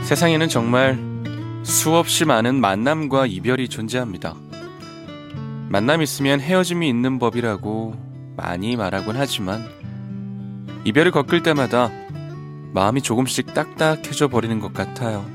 세상에는 정말 수없이 많은 만남과 이별이 존재합니다. 만남 있으면 헤어짐이 있는 법이라고 많이 말하곤 하지만 이별을 겪을 때마다 마음이 조금씩 딱딱해져 버리는 것 같아요.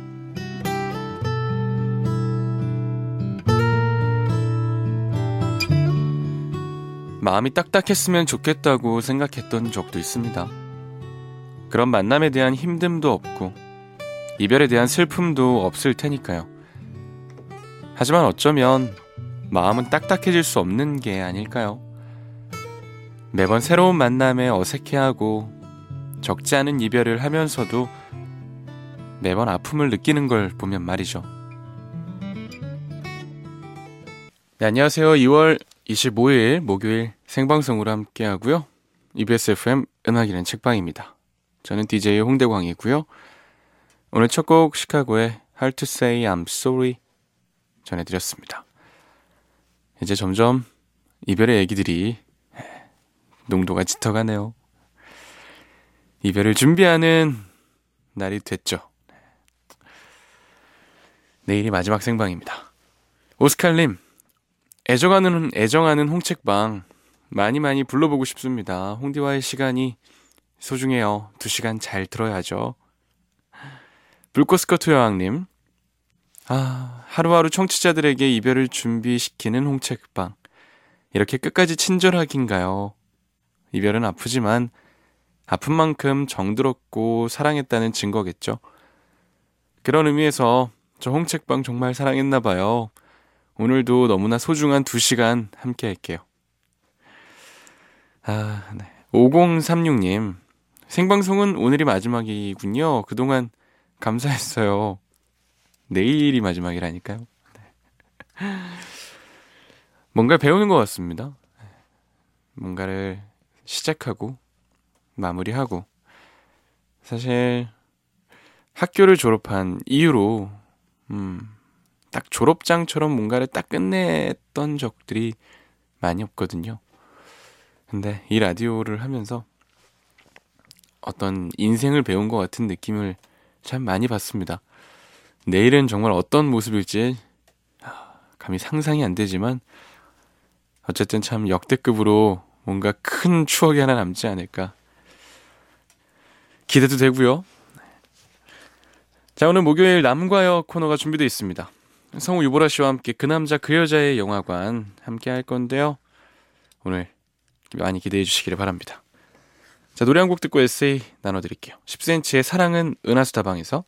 마음이 딱딱했으면 좋겠다고 생각했던 적도 있습니다. 그런 만남에 대한 힘듦도 없고 이별에 대한 슬픔도 없을 테니까요. 하지만 어쩌면 마음은 딱딱해질 수 없는 게 아닐까요? 매번 새로운 만남에 어색해하고 적지 않은 이별을 하면서도 매번 아픔을 느끼는 걸 보면 말이죠. 네, 안녕하세요. 2월 25일 목요일 생방송으로 함께하고요. EBS FM 음악이란 책방입니다. 저는 DJ 홍대광이고요. 오늘 첫 곡 시카고의 Hard to Say I'm Sorry 전해드렸습니다. 이제 점점 이별의 얘기들이 농도가 짙어가네요. 이별을 준비하는 날이 됐죠. 내일이 마지막 생방입니다. 오스칼님, 애정하는 홍책방 많이 불러보고 싶습니다. 홍디와의 시간이 소중해요. 2시간 잘 들어야죠. 불꽃스커트 여왕님, 하루하루 청취자들에게 이별을 준비시키는 홍책방, 이렇게 끝까지 친절하긴가요? 이별은 아프지만 아픈 만큼 정들었고 사랑했다는 증거겠죠. 그런 의미에서 저 홍책방 정말 사랑했나봐요. 오늘도 너무나 소중한 2시간 함께 할게요. 네. 5036님, 생방송은 오늘이 마지막이군요. 그동안 감사했어요. 내일이 마지막이라니까요. 네. 뭔가 배우는 것 같습니다. 뭔가를 시작하고 마무리하고, 사실 학교를 졸업한 이후로 딱 졸업장처럼 뭔가를 딱 끝냈던 적들이 많이 없거든요. 근데 이 라디오를 하면서 어떤 인생을 배운 것 같은 느낌을 참 많이 받습니다. 내일은 정말 어떤 모습일지 감히 상상이 안 되지만 어쨌든 참 역대급으로 뭔가 큰 추억이 하나 남지 않을까 기대도 되고요. 자, 오늘 목요일 남과 여 코너가 준비되어 있습니다. 성우 유보라 씨와 함께 그 남자 그 여자의 영화관 함께 할 건데요. 오늘 많이 기대해 주시기를 바랍니다. 자, 노래 한 곡 듣고 에세이 나눠드릴게요. 10cm의 사랑은 은하수다방에서.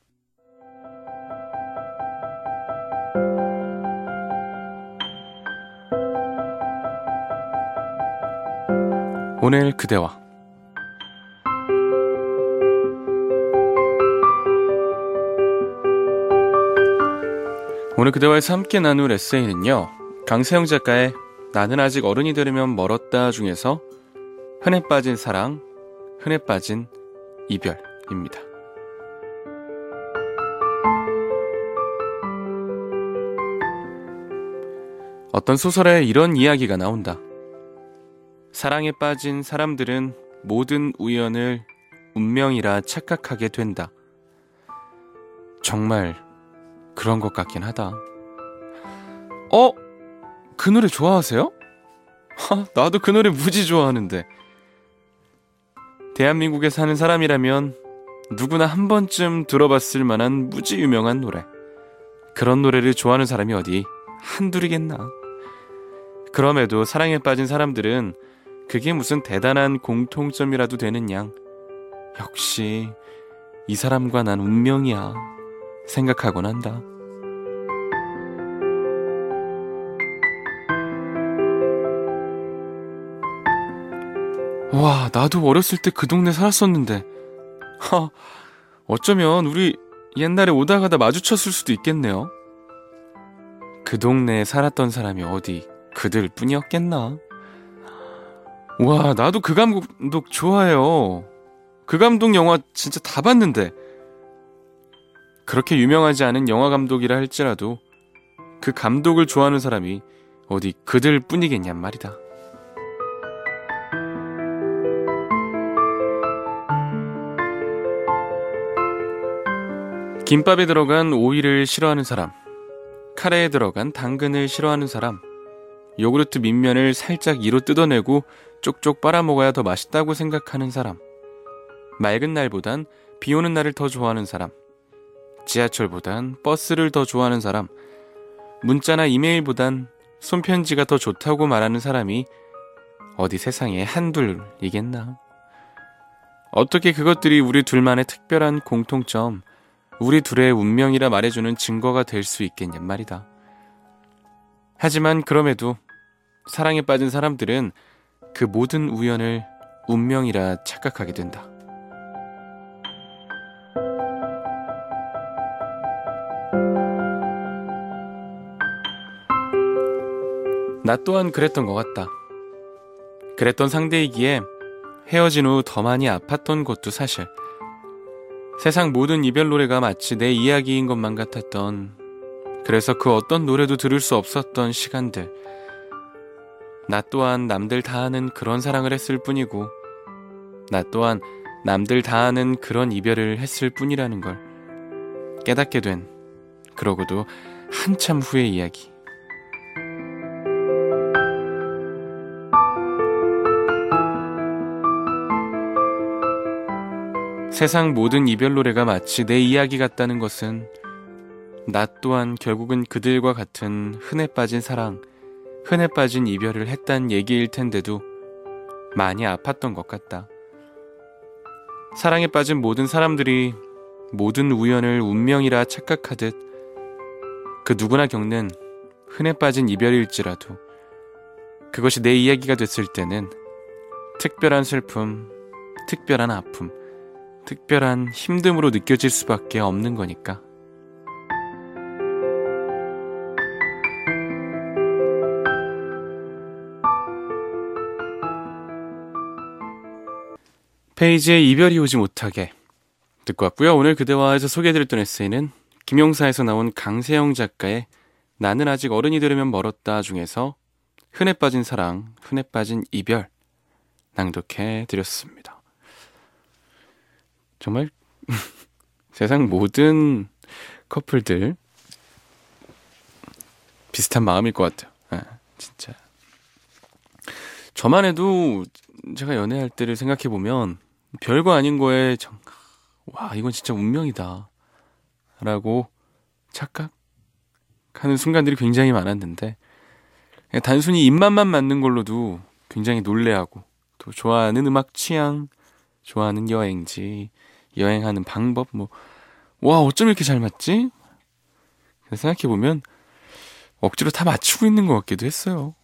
오늘 그대와. 오늘 그대와에서 함께 나눌 에세이는요, 강세영 작가의 나는 아직 어른이 되려면 멀었다 중에서 흔해 빠진 사랑, 흔해 빠진 이별입니다. 어떤 소설에 이런 이야기가 나온다. 사랑에 빠진 사람들은 모든 우연을 운명이라 착각하게 된다. 정말 그런 것 같긴 하다. 그 노래 좋아하세요? 나도 그 노래 무지 좋아하는데. 대한민국에 사는 사람이라면 누구나 한 번쯤 들어봤을 만한 무지 유명한 노래. 그런 노래를 좋아하는 사람이 어디 한둘이겠나. 그럼에도 사랑에 빠진 사람들은 그게 무슨 대단한 공통점이라도 되는 양, 역시 이 사람과 난 운명이야 생각하곤 한다. 와, 나도 어렸을 때 그 동네 살았었는데, 어쩌면 우리 옛날에 오다 가다 마주쳤을 수도 있겠네요. 그 동네에 살았던 사람이 어디 그들 뿐이었겠나. 와, 나도 그 감독 좋아해요. 그 감독 영화 진짜 다 봤는데, 그렇게 유명하지 않은 영화 감독이라 할지라도 그 감독을 좋아하는 사람이 어디 그들 뿐이겠냔 말이다. 김밥에 들어간 오이를 싫어하는 사람, 카레에 들어간 당근을 싫어하는 사람, 요구르트 밑면을 살짝 이로 뜯어내고 쪽쪽 빨아먹어야 더 맛있다고 생각하는 사람, 맑은 날보단 비 오는 날을 더 좋아하는 사람, 지하철보단 버스를 더 좋아하는 사람, 문자나 이메일보단 손편지가 더 좋다고 말하는 사람이 어디 세상에 한둘이겠나. 어떻게 그것들이 우리 둘만의 특별한 공통점, 우리 둘의 운명이라 말해주는 증거가 될 수 있겠냔 말이다. 하지만 그럼에도 사랑에 빠진 사람들은 그 모든 우연을 운명이라 착각하게 된다. 나 또한 그랬던 것 같다. 그랬던 상대이기에 헤어진 후 더 많이 아팠던 것도 사실. 세상 모든 이별 노래가 마치 내 이야기인 것만 같았던, 그래서 그 어떤 노래도 들을 수 없었던 시간들. 나 또한 남들 다 아는 그런 사랑을 했을 뿐이고, 나 또한 남들 다 아는 그런 이별을 했을 뿐이라는 걸 깨닫게 된, 그러고도 한참 후의 이야기. 세상 모든 이별 노래가 마치 내 이야기 같다는 것은 나 또한 결국은 그들과 같은 흔해 빠진 사랑, 흔해 빠진 이별을 했단 얘기일 텐데도 많이 아팠던 것 같다. 사랑에 빠진 모든 사람들이 모든 우연을 운명이라 착각하듯 그 누구나 겪는 흔해 빠진 이별일지라도 그것이 내 이야기가 됐을 때는 특별한 슬픔, 특별한 아픔, 특별한 힘듦으로 느껴질 수밖에 없는 거니까. 페이지에 이별이 오지 못하게 듣고 왔고요. 오늘 그대와에서 소개해드렸던 에세이는 김용사에서 나온 강세영 작가의 나는 아직 어른이 되려면 멀었다 중에서 흔해 빠진 사랑, 흔해 빠진 이별 낭독해드렸습니다. 정말 세상 모든 커플들 비슷한 마음일 것 같아요. 진짜. 저만 해도 제가 연애할 때를 생각해보면 별거 아닌 거에 와, 이건 진짜 운명이다 라고 착각하는 순간들이 굉장히 많았는데, 그냥 단순히 입맛만 맞는 걸로도 굉장히 놀래하고, 또 좋아하는 음악 취향, 좋아하는 여행지, 여행하는 방법, 와, 어쩜 이렇게 잘 맞지? 생각해보면 억지로 다 맞추고 있는 것 같기도 했어요.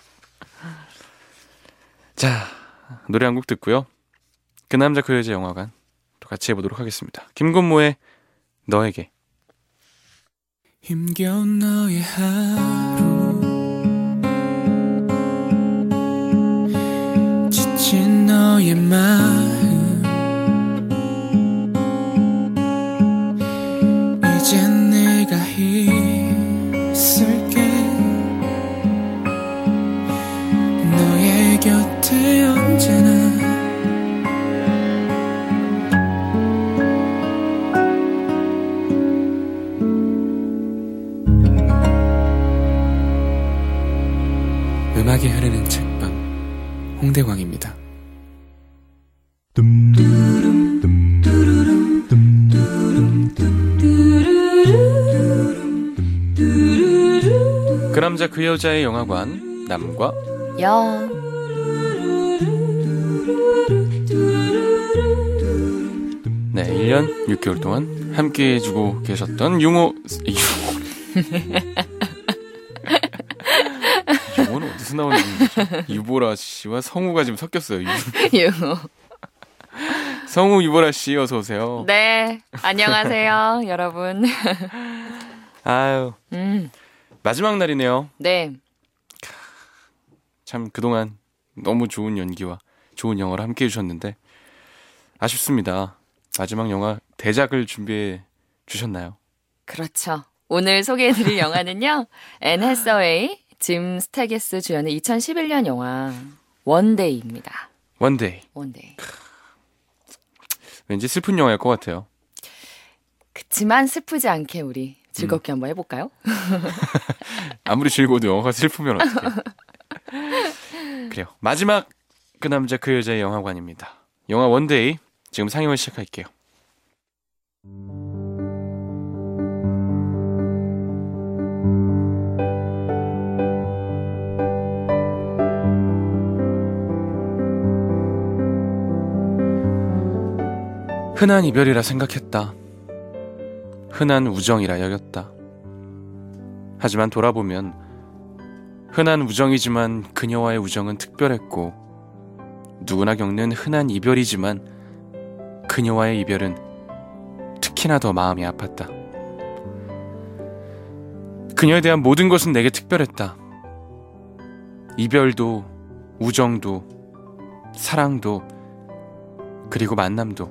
자, 노래 한 곡 듣고요. 그 남자 그 여자 영화관 또 같이 해보도록 하겠습니다. 김건모의 너에게. 힘겨운 너의 하루, 지친 너의 마음, 이젠 내가 있을게. 너의 곁에 언제나. 음악이 흐르는 책방 홍대광입니다. 그 남자 그 여자의 영화관 남과 여. 네, 1년 6개월 동안 함께 해주고 계셨던 유모는 어디서 나오는 거죠? 유보라 씨와 성우가 지금 섞였어요. 유모. 성우 유보라 씨 어서 오세요. 네, 안녕하세요, 여러분. 아유, 마지막 날이네요. 네. 참 그동안 너무 좋은 연기와 좋은 영화를 함께 해주셨는데 아쉽습니다. 마지막 영화 대작을 준비해 주셨나요? 그렇죠. 오늘 소개해드릴 영화는요, 앤 해서웨이, 짐 스태게스 주연의 2011년 영화 원데이입니다. 원데이. 원데이. 왠지 슬픈 영화일 것 같아요. 그치만 슬프지 않게 우리 즐겁게 한번 해볼까요? 아무리 즐거워도 영화가 슬프면 어떡해. 그래요. 마지막 그 남자 그 여자의 영화관입니다. 영화 원데이 지금 상영을 시작할게요. 흔한 이별이라 생각했다. 흔한 우정이라 여겼다. 하지만 돌아보면 흔한 우정이지만 그녀와의 우정은 특별했고, 누구나 겪는 흔한 이별이지만 그녀와의 이별은 특히나 더 마음이 아팠다. 그녀에 대한 모든 것은 내게 특별했다. 이별도, 우정도, 사랑도, 그리고 만남도.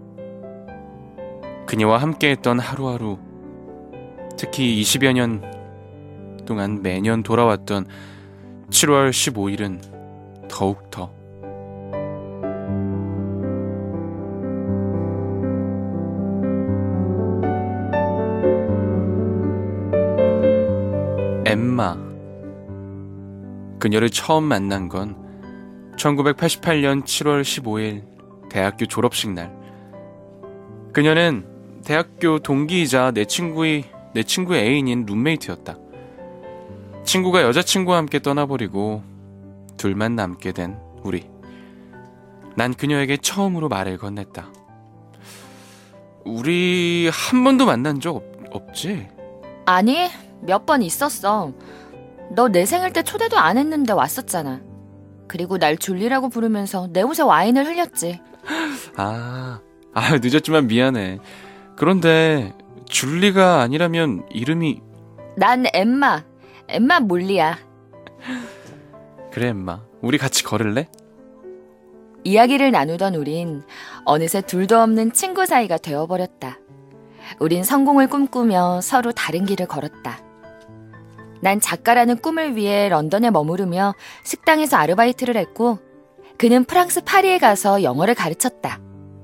그녀와 함께했던 하루하루, 특히 20여 년 동안 매년 돌아왔던 7월 15일은 더욱더. 엠마. 그녀를 처음 만난 건 1988년 7월 15일 대학교 졸업식 날. 그녀는 대학교 동기이자 내 친구의 애인인 룸메이트였다. 친구가 여자친구와 함께 떠나버리고 둘만 남게 된 우리. 난 그녀에게 처음으로 말을 건넸다. 우리 한 번도 만난 적 없지? 아니, 몇 번 있었어. 너 내 생일 때 초대도 안 했는데 왔었잖아. 그리고 날 줄리라고 부르면서 내 옷에 와인을 흘렸지. 늦었지만 미안해. 그런데 줄리가 아니라면 이름이... 난 엠마 몰리야. 그래, 엠마. 우리 같이 걸을래? 이야기를 나누던 우린 어느새 둘도 없는 친구 사이가 되어버렸다. 우린 성공을 꿈꾸며 서로 다른 길을 걸었다. 난 작가라는 꿈을 위해 런던에 머무르며 식당에서 아르바이트를 했고, 그는 프랑스 파리에 가서 영어를 가르쳤다.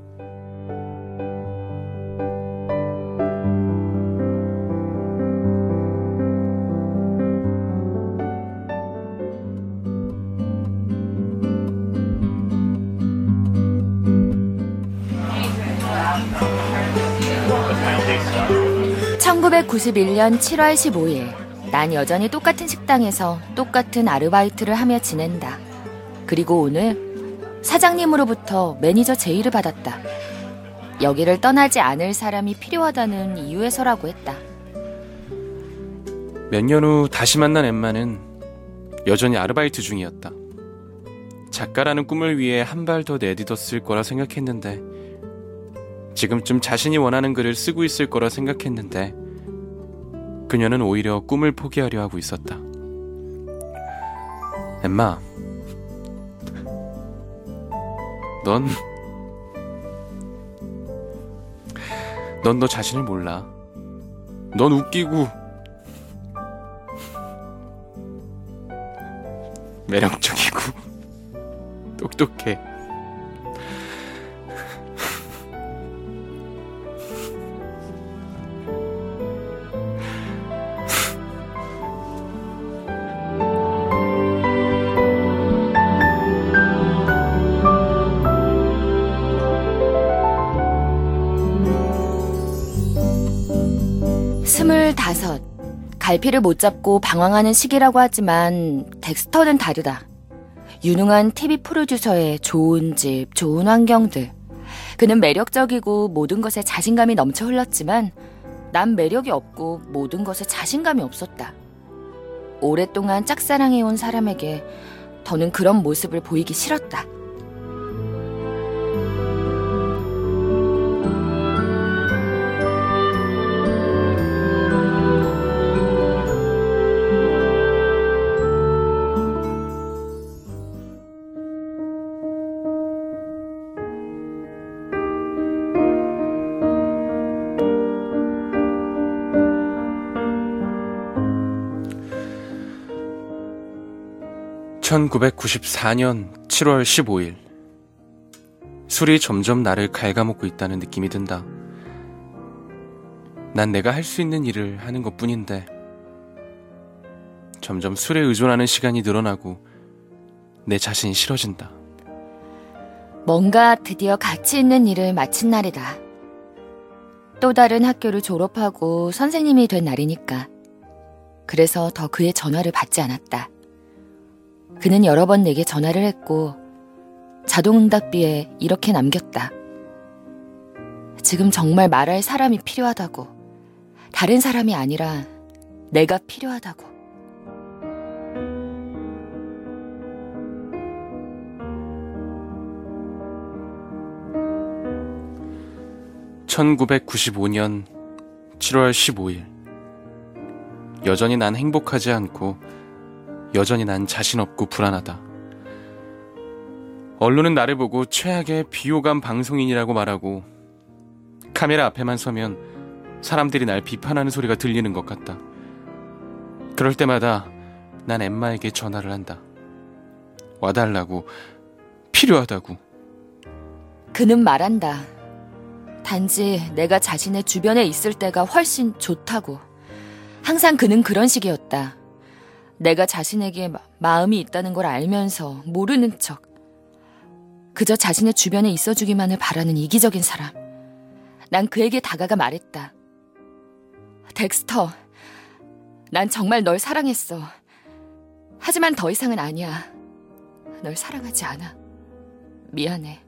(1991년 7월 15일) 난 여전히 똑같은 식당에서 똑같은 아르바이트를 하며 지낸다. 그리고 오늘 사장님으로부터 매니저 제의를 받았다. 여기를 떠나지 않을 사람이 필요하다는 이유에서라고 했다. 몇 년 후 다시 만난 엠마는 여전히 아르바이트 중이었다. 작가라는 꿈을 위해 한 발 더 내딛었을 거라 생각했는데, 지금쯤 자신이 원하는 글을 쓰고 있을 거라 생각했는데, 그녀는 오히려 꿈을 포기하려 하고 있었다. 엠마, 넌 너 자신을 몰라. 넌 웃기고 매력적이고 똑똑해. 스물다섯. 갈피를 못 잡고 방황하는 시기라고 하지만 덱스터는 다르다. 유능한 TV 프로듀서의 좋은 집, 좋은 환경들. 그는 매력적이고 모든 것에 자신감이 넘쳐 흘렀지만 난 매력이 없고 모든 것에 자신감이 없었다. 오랫동안 짝사랑해온 사람에게 더는 그런 모습을 보이기 싫었다. (1994년 7월 15일) 술이 점점 나를 갉아먹고 있다는 느낌이 든다. 난 내가 할 수 있는 일을 하는 것뿐인데 점점 술에 의존하는 시간이 늘어나고 내 자신이 싫어진다. 뭔가 드디어 가치 있는 일을 마친 날이다. 또 다른 학교를 졸업하고 선생님이 된 날이니까. 그래서 더 그의 전화를 받지 않았다. 그는 여러 번 내게 전화를 했고 자동응답비에 이렇게 남겼다. 지금 정말 말할 사람이 필요하다고. 다른 사람이 아니라 내가 필요하다고. (1995년 7월 15일) 여전히 난 행복하지 않고 여전히 난 자신 없고 불안하다. 언론은 나를 보고 최악의 비호감 방송인이라고 말하고 카메라 앞에만 서면 사람들이 날 비판하는 소리가 들리는 것 같다. 그럴 때마다 난 엠마에게 전화를 한다. 와달라고, 필요하다고. 그는 말한다. 단지 내가 자신의 주변에 있을 때가 훨씬 좋다고. 항상 그는 그런 식이었다. 내가 자신에게 마음이 있다는 걸 알면서 모르는 척. 그저 자신의 주변에 있어주기만을 바라는 이기적인 사람. 난 그에게 다가가 말했다. 덱스터, 난 정말 널 사랑했어. 하지만 더 이상은 아니야. 널 사랑하지 않아. 미안해.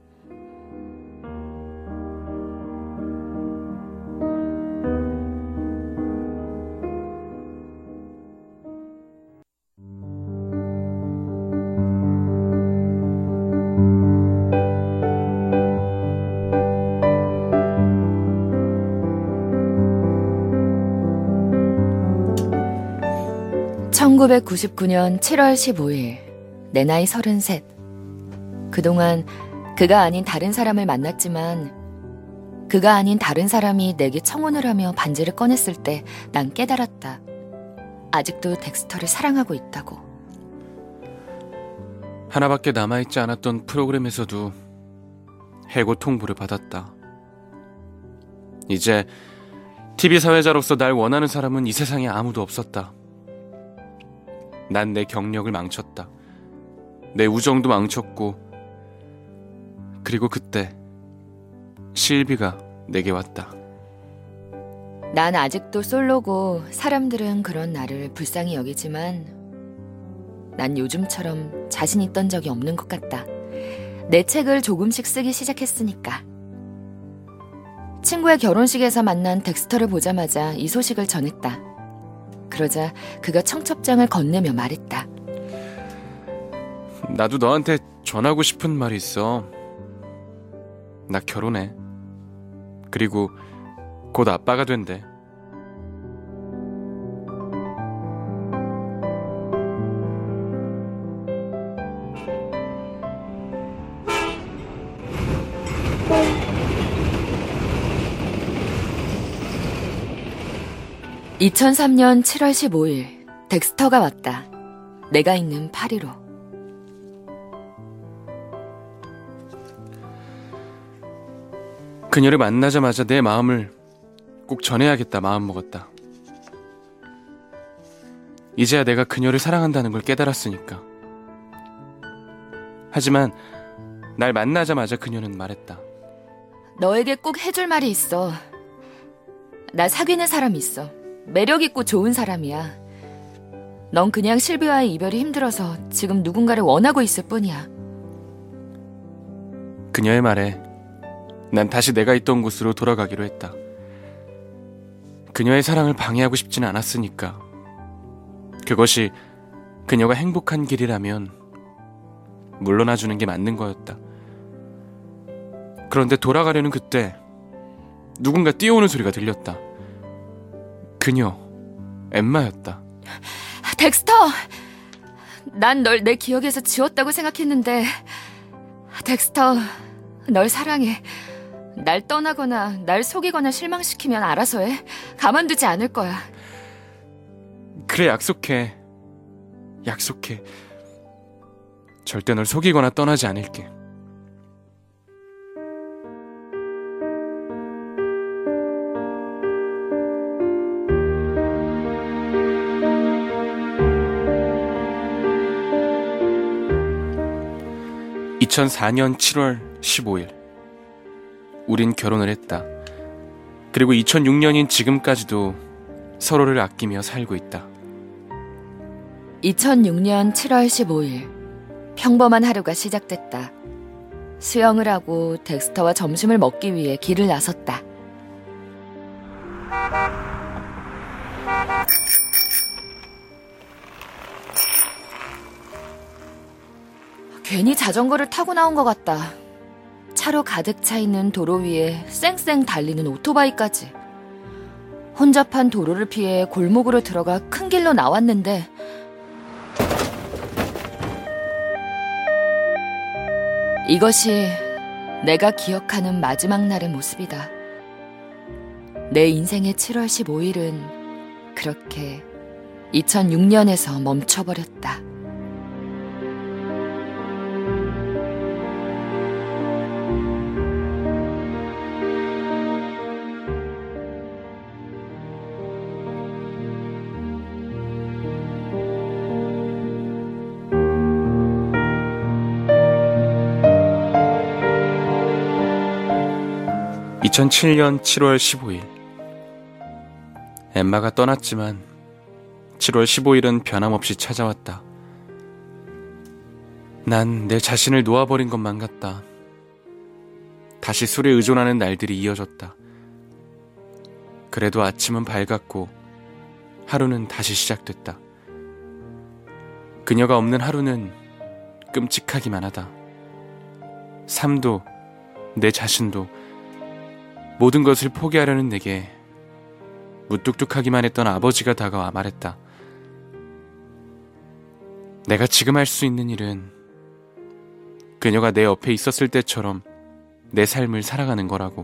(1999년 7월 15일) 내 나이 33. 그동안 그가 아닌 다른 사람을 만났지만 그가 아닌 다른 사람이 내게 청혼을 하며 반지를 꺼냈을 때 난 깨달았다. 아직도 덱스터를 사랑하고 있다고. 하나밖에 남아있지 않았던 프로그램에서도 해고 통보를 받았다. 이제 TV 사회자로서 날 원하는 사람은 이 세상에 아무도 없었다. 난 내 경력을 망쳤다. 내 우정도 망쳤고, 그리고 그때 실비가 내게 왔다. 난 아직도 솔로고 사람들은 그런 나를 불쌍히 여기지만 난 요즘처럼 자신 있던 적이 없는 것 같다. 내 책을 조금씩 쓰기 시작했으니까. 친구의 결혼식에서 만난 덱스터를 보자마자 이 소식을 전했다. 그러자 그가 청첩장을 건네며 말했다. 나도 너한테 전하고 싶은 말이 있어. 나 결혼해. 그리고 곧 아빠가 된대. (2003년 7월 15일) 덱스터가 왔다. 내가 있는 파리로. 그녀를 만나자마자 내 마음을 꼭 전해야겠다 마음먹었다. 이제야 내가 그녀를 사랑한다는 걸 깨달았으니까. 하지만 날 만나자마자 그녀는 말했다. 너에게 꼭 해줄 말이 있어. 나 사귀는 사람 있어. 매력있고 좋은 사람이야. 넌 그냥 실비와의 이별이 힘들어서 지금 누군가를 원하고 있을 뿐이야. 그녀의 말에 난 다시 내가 있던 곳으로 돌아가기로 했다. 그녀의 사랑을 방해하고 싶지는 않았으니까. 그것이 그녀가 행복한 길이라면 물러나주는 게 맞는 거였다. 그런데 돌아가려는 그때 누군가 뛰어오는 소리가 들렸다. 그녀, 엠마였다. 덱스터! 난 널 내 기억에서 지웠다고 생각했는데 덱스터, 널 사랑해. 날 떠나거나 날 속이거나 실망시키면 알아서 해. 가만두지 않을 거야. 그래, 약속해. 약속해. 절대 널 속이거나 떠나지 않을게. 2004년 7월 15일. 우린 결혼을 했다. 그리고 2006년인 지금까지도 서로를 아끼며 살고 있다. 2006년 7월 15일. 평범한 하루가 시작됐다. 수영을 하고 덱스터와 점심을 먹기 위해 길을 나섰다. 괜히 자전거를 타고 나온 것 같다. 차로 가득 차 있는 도로 위에 쌩쌩 달리는 오토바이까지. 혼잡한 도로를 피해 골목으로 들어가 큰 길로 나왔는데 이것이 내가 기억하는 마지막 날의 모습이다. 내 인생의 7월 15일은 그렇게 2006년에서 멈춰버렸다. (2007년 7월 15일) 엠마가 떠났지만 7월 15일은 변함없이 찾아왔다. 난 내 자신을 놓아버린 것만 같다. 다시 술에 의존하는 날들이 이어졌다. 그래도 아침은 밝았고 하루는 다시 시작됐다. 그녀가 없는 하루는 끔찍하기만 하다. 삶도 내 자신도 모든 것을 포기하려는 내게 무뚝뚝하기만 했던 아버지가 다가와 말했다. 내가 지금 할 수 있는 일은 그녀가 내 옆에 있었을 때처럼 내 삶을 살아가는 거라고.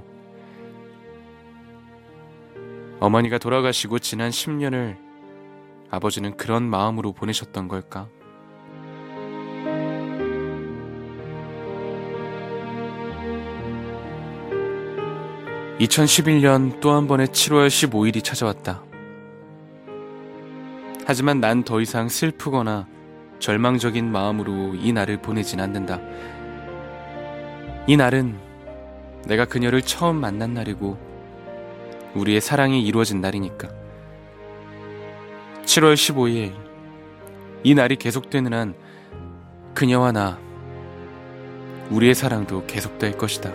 어머니가 돌아가시고 지난 10년을 아버지는 그런 마음으로 보내셨던 걸까? (2011년) 또 한 번의 7월 15일이 찾아왔다. 하지만 난 더 이상 슬프거나 절망적인 마음으로 이 날을 보내진 않는다. 이 날은 내가 그녀를 처음 만난 날이고 우리의 사랑이 이루어진 날이니까. 7월 15일, 이 날이 계속되는 한 그녀와 나, 우리의 사랑도 계속될 것이다.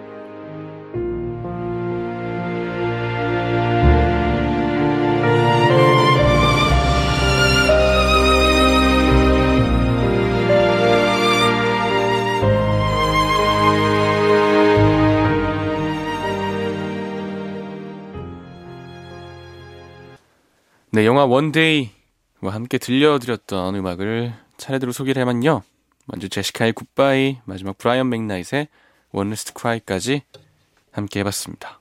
네, 영화 원데이와 함께 들려드렸던 음악을 차례대로 소개를 해봤요. 먼저 제시카의 굿바이, 마지막 브라이언 맥나잇의 One Last Cry까지 함께 해봤습니다.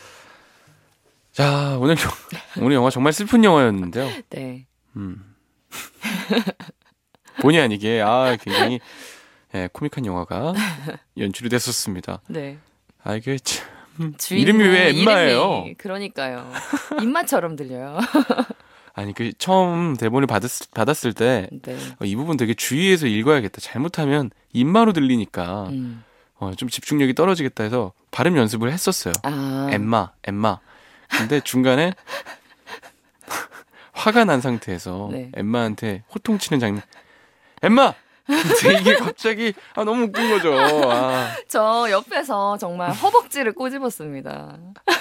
자, 오늘 영화 정말 슬픈 영화였는데요. 네. 본의 아니게 굉장히 코믹한 영화가 연출이 됐었습니다. 네. 이게 참 이름이 왜 엠마예요? 그러니까요. 입맛처럼 들려요. 아니 처음 대본을 받았을 때 이 부분 되게 주의해서 읽어야겠다. 잘못하면 입마로 들리니까 좀 집중력이 떨어지겠다 해서 발음 연습을 했었어요. 엠마. 근데 중간에 화가 난 상태에서 엠마한테 호통치는 장면. 엠마! 근데 이게 갑자기 너무 웃긴 거죠. 저 옆에서 정말 허벅지를 꼬집었습니다.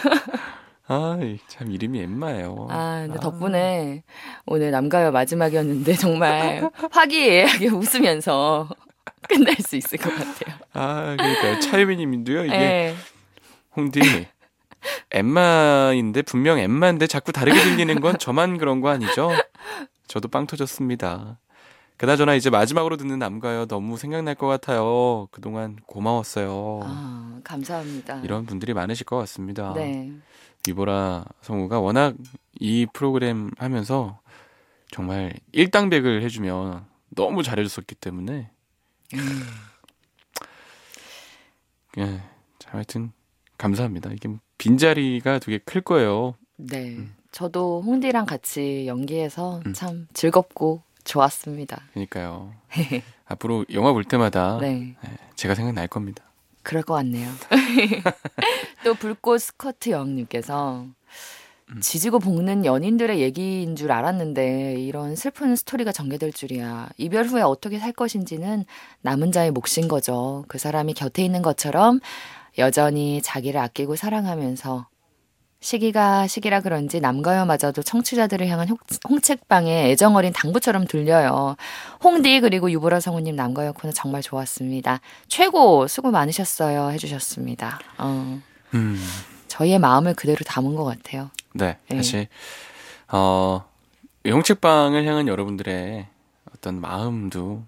참 이름이 엠마예요. 근데 덕분에 오늘 남가요 마지막이었는데 정말 화기애애하게 웃으면서 끝날 수 있을 것 같아요. 그러니까요. 차유미님도요. 이게 홍디 엠마인데 분명 엠마인데 자꾸 다르게 들리는 건 저만 그런 거 아니죠? 저도 빵 터졌습니다. 그나저나 이제 마지막으로 듣는 남가요 너무 생각날 것 같아요. 그동안 고마웠어요. 감사합니다. 이런 분들이 많으실 것 같습니다. 네. 이보라 성우가 워낙 이 프로그램 하면서 정말 일당백을 해주면 너무 잘해줬었기 때문에 하여튼 감사합니다. 이게 빈자리가 되게 클 거예요. 네. 저도 홍디랑 같이 연기해서 참 즐겁고 좋았습니다. 그러니까요. 앞으로 영화 볼 때마다 네. 제가 생각날 겁니다. 그럴 것 같네요. 또 불꽃 스커트 여왕님께서 지지고 볶는 연인들의 얘기인 줄 알았는데 이런 슬픈 스토리가 전개될 줄이야. 이별 후에 어떻게 살 것인지는 남은 자의 몫인 거죠. 그 사람이 곁에 있는 것처럼 여전히 자기를 아끼고 사랑하면서 시기가 시기라 그런지 남가요마저도 청취자들을 향한 홍책방에 애정어린 당부처럼 들려요. 홍디 그리고 유보라 성우님 남가요 코너 정말 좋았습니다. 최고 수고 많으셨어요 해주셨습니다. 저희의 마음을 그대로 담은 것 같아요. 네, 사실 홍책방을 향한 여러분들의 어떤 마음도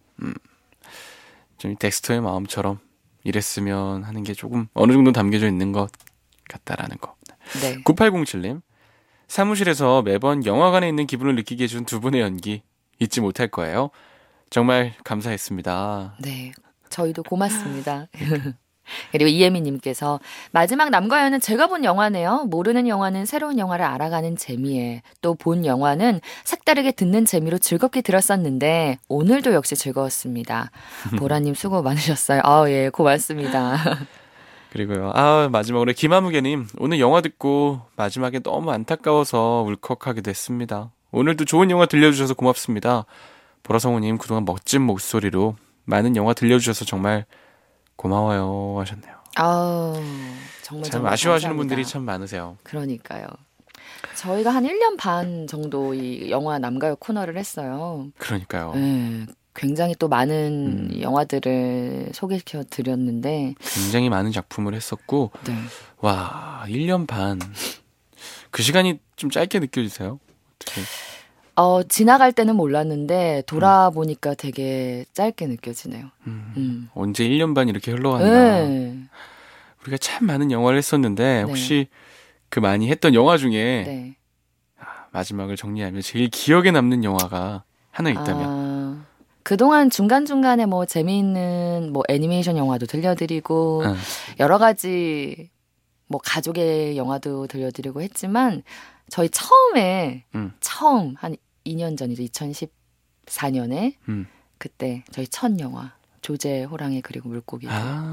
좀 덱스터의 마음처럼 이랬으면 하는 게 조금 어느 정도 담겨져 있는 것 같다라는 거. 네. 9807님, 사무실에서 매번 영화관에 있는 기분을 느끼게 해준 두 분의 연기 잊지 못할 거예요. 정말 감사했습니다. 네, 저희도 고맙습니다. 그리고 이혜미님께서 마지막 남과연은 제가 본 영화네요. 모르는 영화는 새로운 영화를 알아가는 재미에 또 본 영화는 색다르게 듣는 재미로 즐겁게 들었었는데 오늘도 역시 즐거웠습니다. 보라님 수고 많으셨어요. 예, 고맙습니다. 그리고요. 마지막으로 김아무개님, 오늘 영화 듣고 마지막에 너무 안타까워서 울컥하게 됐습니다. 오늘도 좋은 영화 들려주셔서 고맙습니다. 보라성우님, 그동안 멋진 목소리로 많은 영화 들려주셔서 정말 고마워요 하셨네요. 정말 참 아쉬워하시는 분들이 참 많으세요. 그러니까요. 저희가 한 1년 반 정도 이 영화 남가요 코너를 했어요. 그러니까요. 네, 굉장히 또 많은 영화들을 소개시켜 드렸는데 굉장히 많은 작품을 했었고 네. 와 1년 반 그 시간이 좀 짧게 느껴지세요? 어떻게? 지나갈 때는 몰랐는데 돌아보니까 되게 짧게 느껴지네요. 언제 1년 반 이렇게 흘러갔나. 네. 우리가 참 많은 영화를 했었는데 혹시 그 많이 했던 영화 중에 마지막을 정리하면 제일 기억에 남는 영화가 하나 있다면 그동안 중간중간에 뭐 재미있는 뭐 애니메이션 영화도 들려드리고 여러 가지 뭐 가족의 영화도 들려드리고 했지만 저희 처음 한 2년 전이죠. 2014년에 그때 저희 첫 영화 조제 호랑이 그리고 물고기.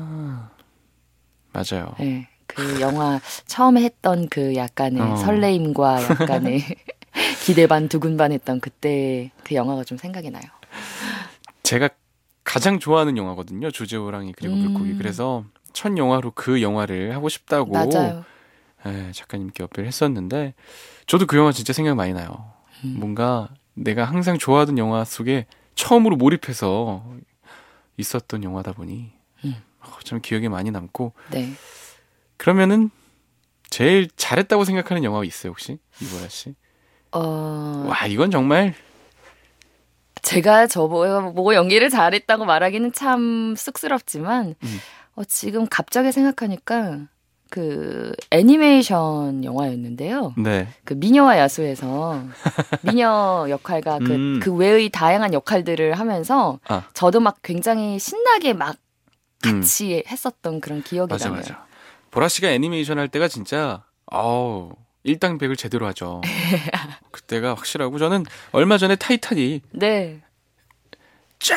맞아요. 네, 그 영화 처음에 했던 그 약간의 설레임과 약간의 기대 반 두근 반 했던 그때 그 영화가 좀 생각이 나요. 제가 가장 좋아하는 영화거든요. 조제 호랑이 그리고 물고기. 그래서 첫 영화로 그 영화를 하고 싶다고 맞아요. 작가님께 어필을 했었는데 저도 그 영화 진짜 생각 많이 나요. 뭔가 내가 항상 좋아하던 영화 속에 처음으로 몰입해서 있었던 영화다 보니 참 기억에 많이 남고. 네. 그러면은 제일 잘했다고 생각하는 영화가 있어요 혹시? 이보라 씨? 와 이건 정말 제가 저보고 연기를 잘했다고 말하기는 참 쑥스럽지만 지금 갑자기 생각하니까 그 애니메이션 영화였는데요. 네. 그 미녀와 야수에서 미녀 역할과 그 외의 다양한 역할들을 하면서 저도 막 굉장히 신나게 막 같이 했었던 그런 기억이 나요. 맞아. 보라 씨가 애니메이션 할 때가 진짜 일당백을 제대로 하죠. 그때가 확실하고 저는 얼마 전에 타이탄이 네. 쫙!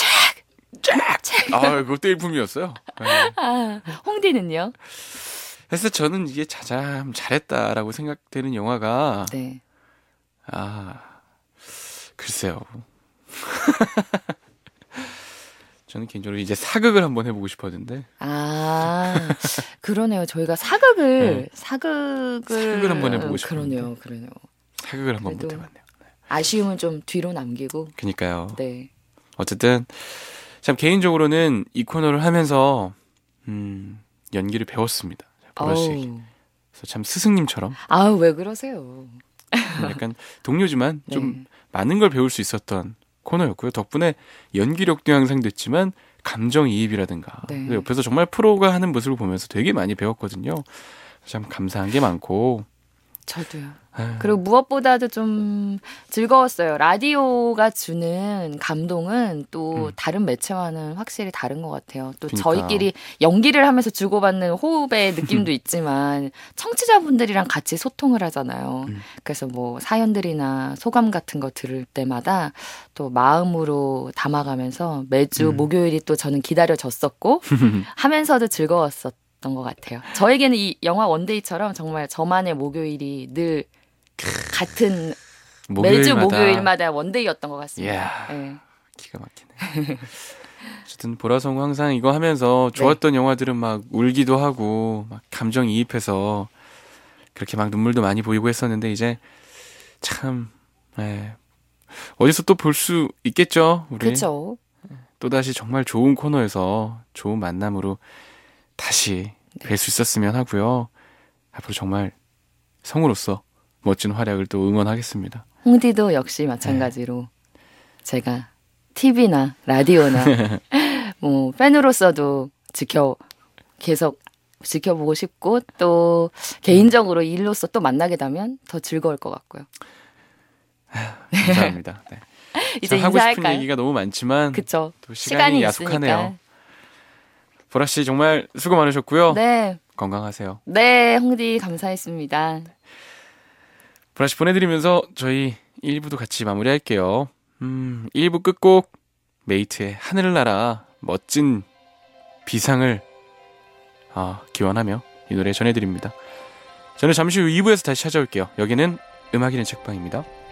그것도 일품이었어요. 네. 홍디는요? 그래서 저는 이게 참 잘했다라고 생각되는 영화가 네. 글쎄요. 저는 개인적으로 이제 사극을 한번 해보고 싶었는데. 그러네요. 저희가 사극을 한번 해보고 싶었는데. 그러네요. 사극을 한번 못 해봤네요. 네. 아쉬움은 좀 뒤로 남기고. 그러니까요. 네. 어쨌든 참 개인적으로는 이 코너를 하면서 연기를 배웠습니다. 보라 씨. 그래서 참 스승님처럼. 왜 그러세요? 약간 동료지만 좀 많은 걸 배울 수 있었던 코너였고요. 덕분에 연기력도 향상됐지만 감정이입이라든가 옆에서 정말 프로가 하는 모습을 보면서 되게 많이 배웠거든요. 참 감사한 게 많고 저도요. 아유, 그리고 무엇보다도 좀 즐거웠어요. 라디오가 주는 감동은 또 다른 매체와는 확실히 다른 것 같아요. 또 그러니까. 저희끼리 연기를 하면서 주고받는 호흡의 느낌도 있지만 청취자분들이랑 같이 소통을 하잖아요. 그래서 뭐 사연들이나 소감 같은 거 들을 때마다 또 마음으로 담아가면서 매주 목요일이 또 저는 기다려졌었고 하면서도 즐거웠었던 것 같아요. 저에게는 이 영화 원데이처럼 정말 저만의 목요일이 늘 같은 매주 목요일마다 원데이였던 것 같습니다. 이야, 네. 기가 막히네. 어쨌든 보라성우 항상 이거 하면서 좋았던 영화들은 막 울기도 하고 막 감정이입해서 그렇게 막 눈물도 많이 보이고 했었는데 이제 참 어디서 또 볼 수 있겠죠, 우리. 그렇죠. 또다시 정말 좋은 코너에서 좋은 만남으로 다시 뵐 수 있었으면 하고요. 앞으로 정말 성우로서 멋진 활약을 또 응원하겠습니다. 홍디도 역시 마찬가지로 제가 TV나 라디오나 뭐 팬으로서도 계속 지켜보고 싶고 또 개인적으로 일로서 또 만나게 되면 더 즐거울 것 같고요. 감사합니다. 네. 이제 하고 싶은 인사할까요? 얘기가 너무 많지만 그쵸. 또 시간이 야속하네요. 있으니까. 보라 씨 정말 수고 많으셨고요. 네. 건강하세요. 네, 홍디 감사했습니다. 보라 씨 보내드리면서 저희 1부도 같이 마무리할게요. 1부 끝곡 메이트의 하늘을 날아 멋진 비상을 기원하며 이 노래 전해드립니다. 저는 잠시 후 2부에서 다시 찾아올게요. 여기는 음악이는 책방입니다.